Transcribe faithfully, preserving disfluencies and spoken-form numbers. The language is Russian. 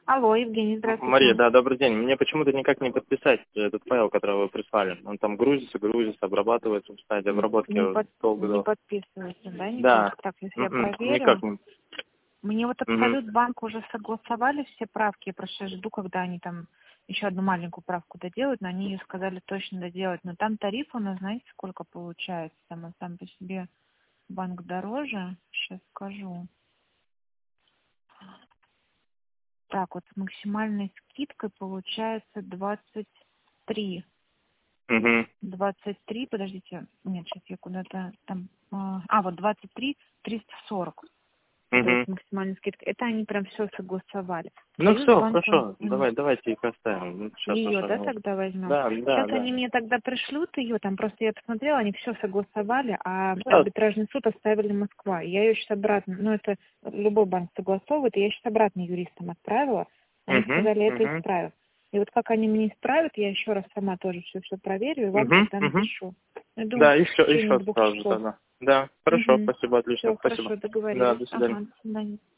Алло, Евгений, М- здравствуйте. Мария, да, добрый день. Мне почему-то никак не подписать этот файл, который вы прислали. Он там грузится, грузится, обрабатывается в стадии Н- обработки Не, под, долго. не дол- подписывается, да, Да. никак? Так, если я М-м, проверю. никак не. Мне вот Мгм. Абсолют банк уже согласовали все правки. Я просто жду, когда они там еще одну маленькую правку доделают, но они ее сказали точно доделать. Но там тариф у нас, знаете, сколько получается? Там, там по себе банк дороже. Сейчас скажу. Так, вот с максимальной скидкой получается двадцать три. Мгм. двадцать три, подождите, нет, сейчас я куда-то там, а, а, вот двадцать три триста сорок, то есть Мгм. максимальная скидка. Это они прям все согласовали. Ну все, Союзбанк, он, хорошо. м, Давай, давайте их оставим. Сейчас ее, да, уже. тогда возьмем. Да, да, Сейчас да. они мне тогда пришлют ее, там просто я посмотрела, они все согласовали, а Да. арбитражный суд оставили Москва. Я ее сейчас обратно, ну это любой банк согласовывает, и я сейчас обратно юристам отправила, они Угу, сказали, это угу, исправят. И вот как они мне исправят, я еще раз сама тоже все все проверю и вам угу, тогда угу. напишу. Я думаю, Да, в еще, течение еще двух сразу часов. тогда. Да, хорошо, Угу. спасибо, отлично, Все, спасибо. хорошо, Да, договорились. до свидания. Ага, до свидания.